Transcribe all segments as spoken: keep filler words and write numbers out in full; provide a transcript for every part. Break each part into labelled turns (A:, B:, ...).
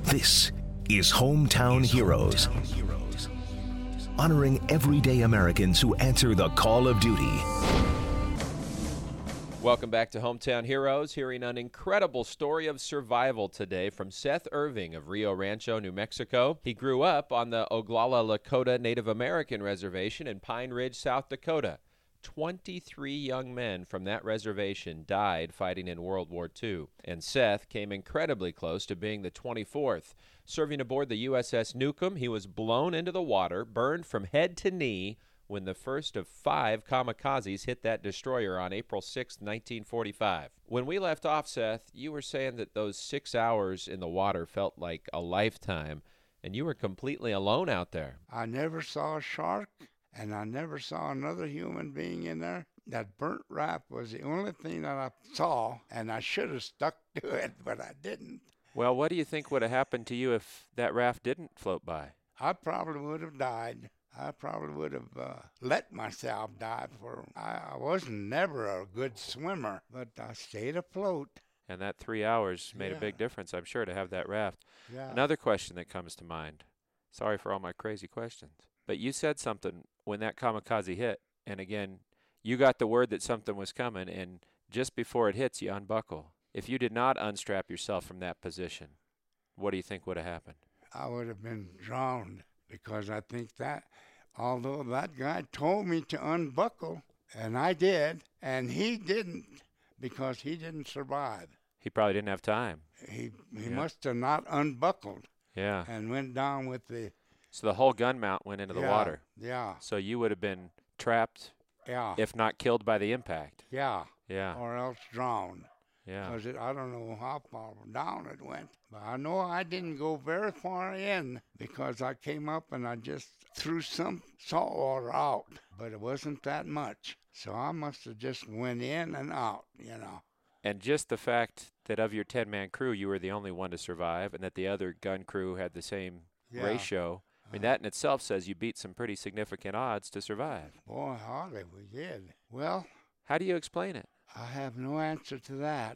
A: This is Hometown Heroes, honoring everyday Americans who answer the call of duty.
B: Welcome back to Hometown Heroes, hearing an incredible story of survival today from Seth Irving of Rio Rancho, New Mexico. He grew up on the Oglala Lakota Native American Reservation in Pine Ridge, South Dakota. twenty-three young men from that reservation died fighting in World War Two, and Seth came incredibly close to being the twenty-fourth. Serving aboard the U S S Newcomb, he was blown into the water, burned from head to knee, when the first of five kamikazes hit that destroyer on April sixth, nineteen forty-five. When we left off, Seth, you were saying that those six hours in the water felt like a lifetime, and you were completely alone out there.
C: I never saw a shark, and I never saw another human being in there. That burnt raft was the only thing that I saw, and I should have stuck to it, but I didn't.
B: Well, what do you think would have happened to you if that raft didn't float by?
C: I probably would have died. I probably would have uh, let myself die. For I, I wasn't never a good swimmer, but I stayed afloat.
B: And that three hours made
C: Yeah.
B: a big difference, I'm sure, to have that raft.
C: Yeah.
B: Another question that comes to mind. Sorry for all my crazy questions. But you said something when that kamikaze hit, and again, you got the word that something was coming, and just before it hits, you unbuckle. If you did not unstrap yourself from that position, what do you think would have happened?
C: I would have been drowned, because I think that, although that guy told me to unbuckle, and I did, and he didn't, because he didn't survive.
B: He probably didn't have time.
C: He he
B: Yeah.
C: must have not unbuckled
B: Yeah.
C: and went down with the
B: So the whole gun mount went into the
C: yeah,
B: water.
C: Yeah,
B: So you would have been trapped,
C: yeah,
B: if not killed by the impact.
C: yeah,
B: Yeah.
C: or else drowned.
B: Yeah.
C: Because I don't know how far down it went. But I know I didn't go very far in, because I came up and I just threw some salt water out. But it wasn't that much. So I must have just went in and out, you know.
B: And just the fact that of your ten-man crew, you were the only one to survive, and that the other gun crew had the same
C: Yeah.
B: ratio, I mean, that in itself says you beat some pretty significant odds to survive.
C: Boy, hardly we did. Well,
B: How do you explain it?
C: I have no answer to that,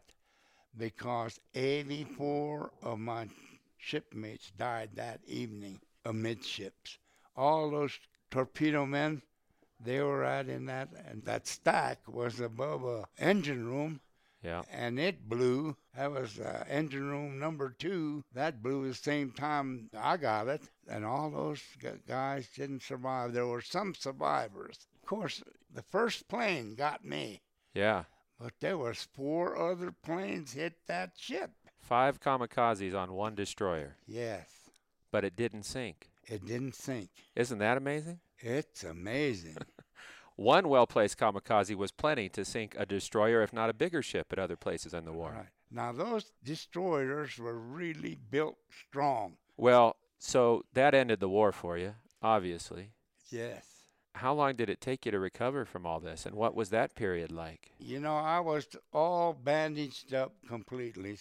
C: because eighty-four of my shipmates died that evening amidships. All those torpedo men, they were out in that, and that stack was above a engine room,
B: Yeah.
C: and it blew. That was uh, engine room number two. That blew the same time I got it, and all those gu- guys didn't survive. There were some survivors. Of course, the first plane got me.
B: Yeah.
C: But there was four other planes hit that ship.
B: Five kamikazes on one destroyer,
C: Yes,
B: but it didn't sink.
C: it didn't sink.
B: Isn't that amazing?
C: It's amazing.
B: One well-placed kamikaze was plenty to sink a destroyer, if not a bigger ship, at other places in the war.
C: Right. Now, those destroyers were really built strong.
B: Well, so that ended the war for you, obviously.
C: Yes.
B: How long did it take you to recover from all this, and what was that period like?
C: You know, I was all bandaged up completely,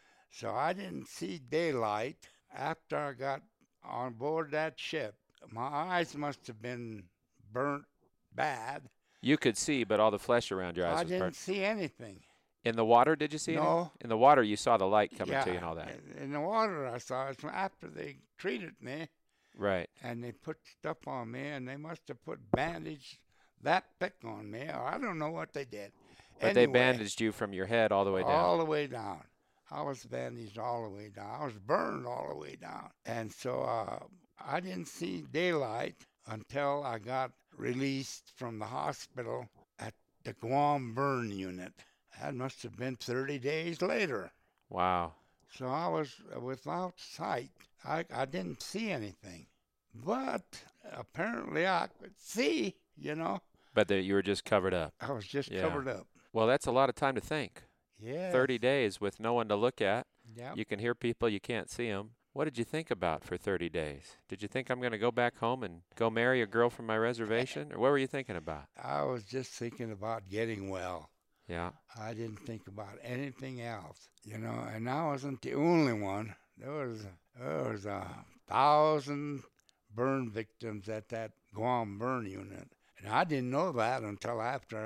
C: so I didn't see daylight after I got on board that ship. My eyes must have been burnt bad.
B: You could see, but all the flesh around your eyes
C: I
B: was
C: didn't
B: burnt.
C: see anything.
B: In the water, did you see
C: No.
B: anything? In the water, you saw the light coming
C: yeah,
B: to you and all that.
C: in- In the water, I saw it after they treated me,
B: Right.
C: and they put stuff on me, and they must have put bandage that thick on me, or I don't know what they did.
B: But they
C: Anyway,
B: bandaged you from your head all the way down.
C: all the way down. I was bandaged all the way down. I was burned all the way down. And so uh, I didn't see daylight until I got released from the hospital at the Guam burn unit. That must have been thirty days later.
B: Wow.
C: So I was without sight. I, I didn't see anything. But apparently I could see, you know.
B: But the, you were just covered up.
C: I was just
B: Yeah.
C: covered up.
B: Well, that's a lot of time to think.
C: Yeah.
B: thirty days with no one to look at.
C: Yep.
B: You can hear people, you can't see them. What did you think about for thirty days? Did you think I'm going to go back home and go marry a girl from my reservation? Or what were you thinking about?
C: I was just thinking about getting well.
B: Yeah.
C: I didn't think about anything else, you know, and I wasn't the only one. There was there was a thousand burn victims at that Guam burn unit, and I didn't know that until after uh,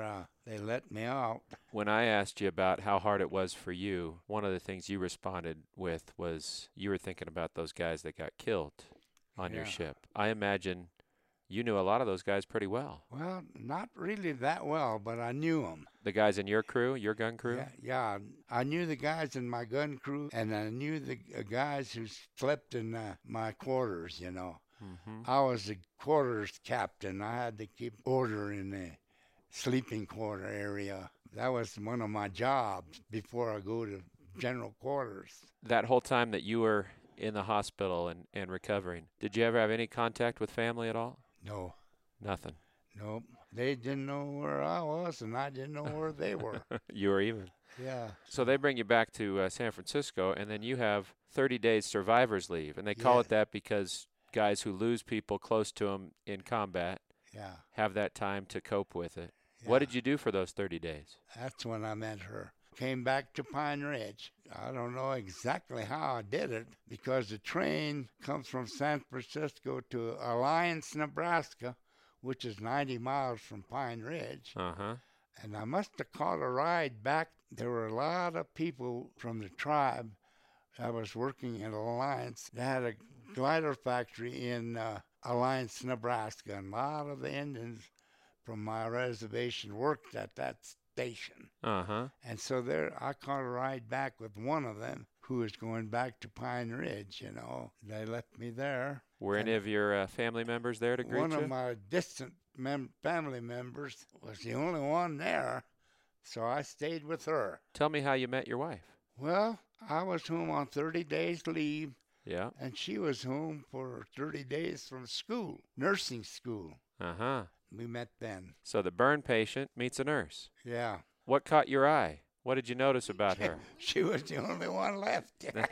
C: they let me out.
B: When I asked you about how hard it was for you, one of the things you responded with was you were thinking about those guys that got killed on
C: Yeah.
B: your ship. I imagine you knew a lot of those guys pretty well.
C: Well, not really that well, but I knew them.
B: The guys in your crew, your gun crew?
C: Yeah, yeah, I knew the guys in my gun crew, and I knew the uh, guys who slept in uh, my quarters, you know.
B: Mm-hmm.
C: I was the quarters captain. I had to keep order in the sleeping quarter area. That was one of my jobs before I go to general quarters.
B: That whole time that you were in the hospital and, and recovering, did you ever have any contact with family at all?
C: No,
B: Nothing.
C: nope. They didn't know where I was, and I didn't know where they were.
B: You were even.
C: Yeah.
B: So they bring you back to uh, San Francisco, and then you have thirty days survivor's leave. And they call
C: Yeah.
B: it that because guys who lose people close to them in combat
C: Yeah.
B: have that time to cope with it.
C: yeah.
B: What did you do for those thirty days?
C: That's when I met her. Came back to Pine Ridge. I don't know exactly how I did it because the train comes from San Francisco to Alliance, Nebraska, which is ninety miles from Pine Ridge.
B: Uh-huh.
C: And I must have caught a ride back. There were a lot of people from the tribe that was working in Alliance. They had a glider factory in uh, Alliance, Nebraska, and a lot of the Indians from my reservation worked at that station.
B: Uh-huh.
C: And so there, I caught a ride back with one of them who was going back to Pine Ridge, you know. They left me there.
B: Were any
C: And
B: of your uh, family members there to greet
C: one
B: you?
C: of my distant mem- family members was the only one there, so I stayed with her.
B: Tell me how you met your wife.
C: Well, I was home on thirty days leave,
B: Yeah.
C: and she was home for thirty days from school, nursing school.
B: Uh-huh.
C: We met then.
B: So the burn patient meets a nurse.
C: Yeah.
B: What caught your eye? What did you notice about her?
C: She was the only one left.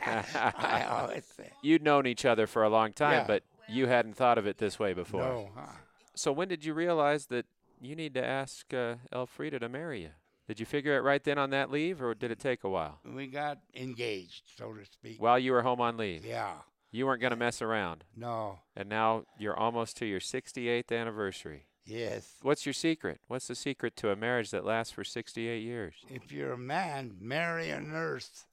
C: I always say.
B: You'd known each other for a long time,
C: Yeah.
B: but you hadn't thought of it this way before.
C: No, huh?
B: So when did you realize that you need to ask uh, Elfrida to marry you? Did you figure it right then on that leave, or did it take a while?
C: We got engaged, so to speak.
B: While you were home on leave?
C: Yeah.
B: You weren't going to mess around.
C: No.
B: And now you're almost to your sixty-eighth anniversary.
C: Yes.
B: What's your secret? What's the secret to a marriage that lasts for sixty-eight years?
C: If you're a man, marry a nurse.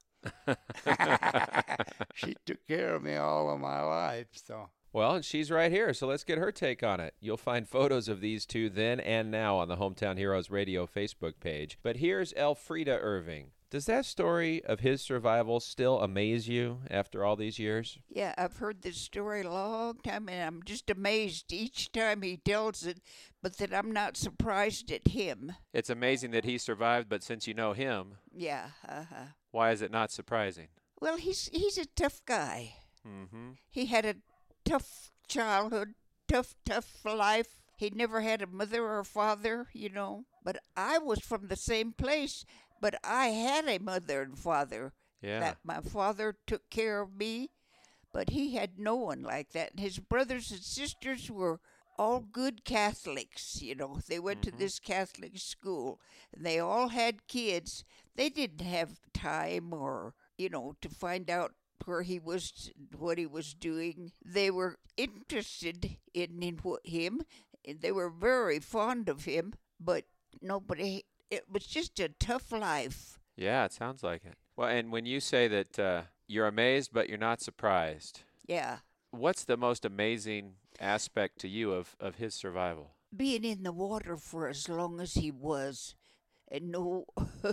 C: She took care of me all of my life, so.
B: Well, and she's right here, so let's get her take on it. You'll find photos of these two then and now on the Hometown Heroes Radio Facebook page. But here's Elfrida Irving. Does that story of his survival still amaze you after all these years?
D: Yeah, I've heard this story a long time, and I'm just amazed each time he tells it, but that I'm not surprised at him.
B: It's amazing that he survived, but since you know him,
D: Yeah, uh-huh.
B: why is it not surprising?
D: Well, he's he's a tough guy.
B: Mm-hmm.
D: He had a tough childhood, tough, tough life. He never had a mother or father, you know. But I was from the same place, but I had a mother and father.
B: Yeah.
D: That my father took care of me, but he had no one like that. And his brothers and sisters were all good Catholics, you know. They went
B: Mhm.
D: to this Catholic school, and they all had kids. They didn't have time or, you know, to find out where he was, what he was doing. They were interested in, in wh- him. They were very fond of him, but nobody, it was just a tough life.
B: Yeah, it sounds like it. Well, and when you say that uh, you're amazed, but you're not surprised,
D: Yeah.
B: what's the most amazing aspect to you of, of his survival?
D: Being in the water for as long as he was, and no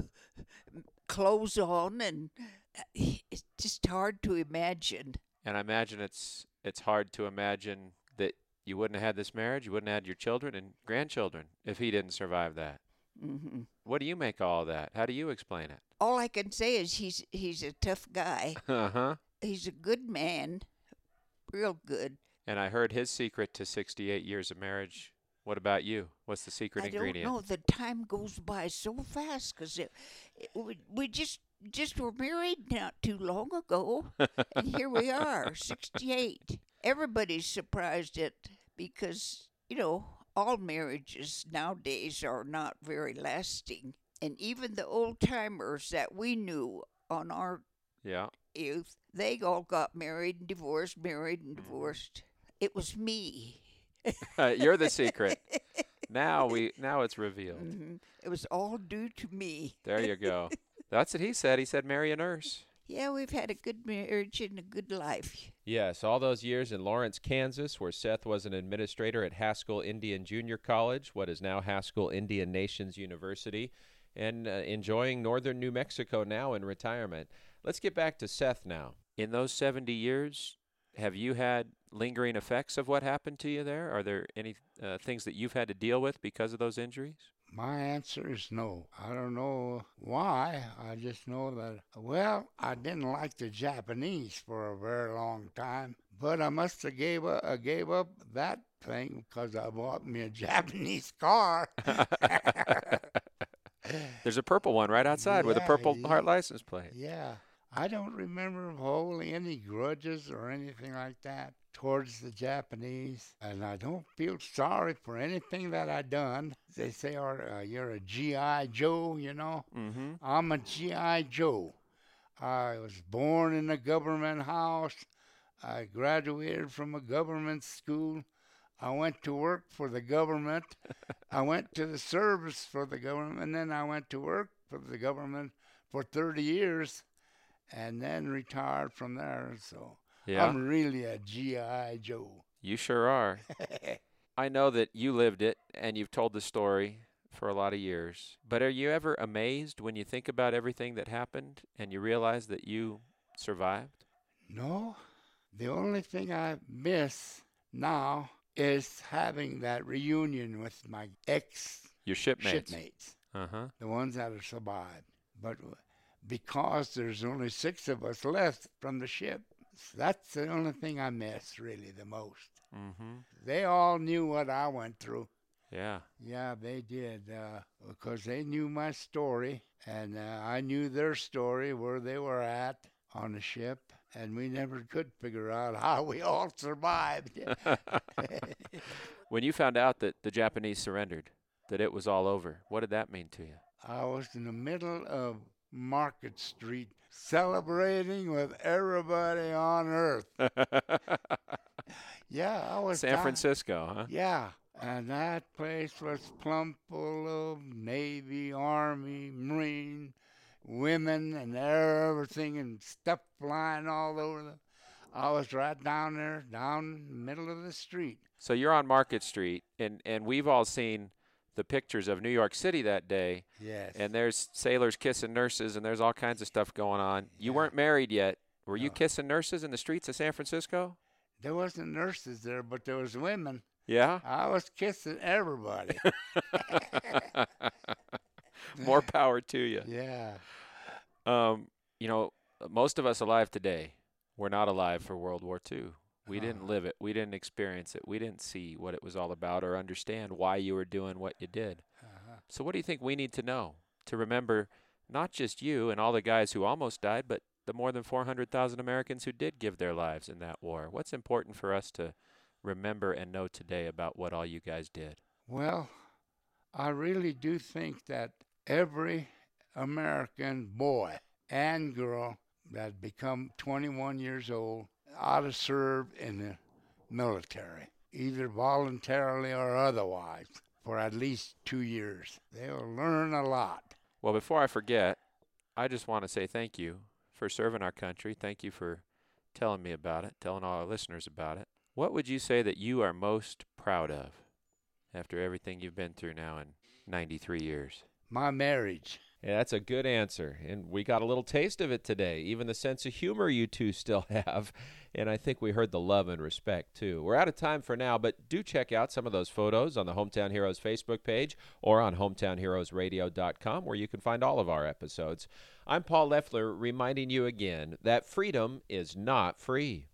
D: clothes on, and it's just hard to imagine.
B: And I imagine it's it's hard to imagine that you wouldn't have had this marriage, you wouldn't have had your children and grandchildren if he didn't survive that.
D: Hmm.
B: What do you make of all that? How do you explain it?
D: All I can say is he's he's a tough guy.
B: Uh-huh.
D: He's a good man, real good.
B: And I heard his secret to sixty-eight years of marriage. What about you? What's the secret
D: I
B: ingredient?
D: don't know. The time goes by so fast because it, it, we, we just just were married not too long ago, and here we are, sixty-eight. Everybody's surprised at because you know all marriages nowadays are not very lasting, and even the old timers that we knew on our
B: Yeah.
D: youth, they all got married and divorced, married and divorced. It was me.
B: You're the secret. Now we now it's revealed.
D: hmm It was all due to me.
B: There you go. That's what he said. He said marry a nurse.
D: Yeah, we've had a good marriage and a good life.
B: Yes, all those years in Lawrence, Kansas, where Seth was an administrator at Haskell Indian Junior College, what is now Haskell Indian Nations University, and uh, enjoying northern New Mexico now in retirement. Let's get back to Seth now. In those seventy years, have you had lingering effects of what happened to you there? Are there any uh, things that you've had to deal with because of those injuries?
C: My answer is no. I don't know why. I just know that, well, I didn't like the Japanese for a very long time, but I must have gave up, I gave up that thing because I bought me a Japanese car.
B: There's a purple one right outside with a
C: Yeah,
B: Purple
C: yeah.
B: Heart license plate.
C: Yeah. I don't remember holding any grudges or anything like that towards the Japanese, and I don't feel sorry for anything that I done. They say, oh, uh, you're a G I Joe, you know.
B: Mm-hmm.
C: I'm a G I Joe. I was born in a government house. I graduated from a government school. I went to work for the government. I went to the service for the government, and then I went to work for the government for thirty years. And then retired from there, so
B: Yeah.
C: I'm really a G I Joe.
B: You sure are. I know that you lived it, and you've told the story for a lot of years. But are you ever amazed when you think about everything that happened and you realize that you survived?
C: No, the only thing I miss now is having that reunion with my ex
B: Your shipmates.
C: shipmates,
B: Uh-huh.
C: the ones that have survived. But because there's only six of us left from the ship, that's the only thing I miss really the most.
B: Mm-hmm.
C: They all knew what I went through.
B: Yeah.
C: Yeah, they did, uh, because they knew my story, and uh, I knew their story, where they were at on the ship, and we never could figure out how we all survived.
B: When you found out that the Japanese surrendered, that it was all over, what did that mean to you?
C: I was in the middle of Market Street celebrating with everybody on earth. Yeah, I was
B: San
C: down-
B: Francisco, huh?
C: Yeah, and that place was plumb full of Navy, Army, Marine, women, and everything, and stuff flying all over the. I was right down there, down the middle of the street.
B: So you're on Market Street, and, and we've all seen the pictures of New York City that day,
C: Yes.
B: and there's sailors kissing nurses, and there's all kinds of stuff going on. You
C: Yeah.
B: weren't married yet. Were you
C: No.
B: kissing nurses in the streets of San Francisco?
C: There wasn't nurses there, but there was women.
B: Yeah?
C: I was kissing everybody.
B: More power to you.
C: Yeah.
B: Um, you know, most of us alive today were not alive for World War Two. We didn't
C: Uh-huh.
B: live it. We didn't experience it. We didn't see what it was all about or understand why you were doing what you did.
C: Uh-huh.
B: So what do you think we need to know to remember not just you and all the guys who almost died, but the more than four hundred thousand Americans who did give their lives in that war? What's important for us to remember and know today about what all you guys did?
C: Well, I really do think that every American boy and girl that become twenty-one years old ought to serve in the military, either voluntarily or otherwise, for at least two years. They'll learn a lot.
B: Well, before I forget, I just want to say thank you for serving our country. Thank you for telling me about it, telling all our listeners about it. What would you say that you are most proud of after everything you've been through now in ninety-three years?
C: My marriage.
B: Yeah, that's a good answer. And we got a little taste of it today, even the sense of humor you two still have. And I think we heard the love and respect, too. We're out of time for now, but do check out some of those photos on the Hometown Heroes Facebook page or on hometown heroes radio dot com, where you can find all of our episodes. I'm Paul Leffler, reminding you again that freedom is not free.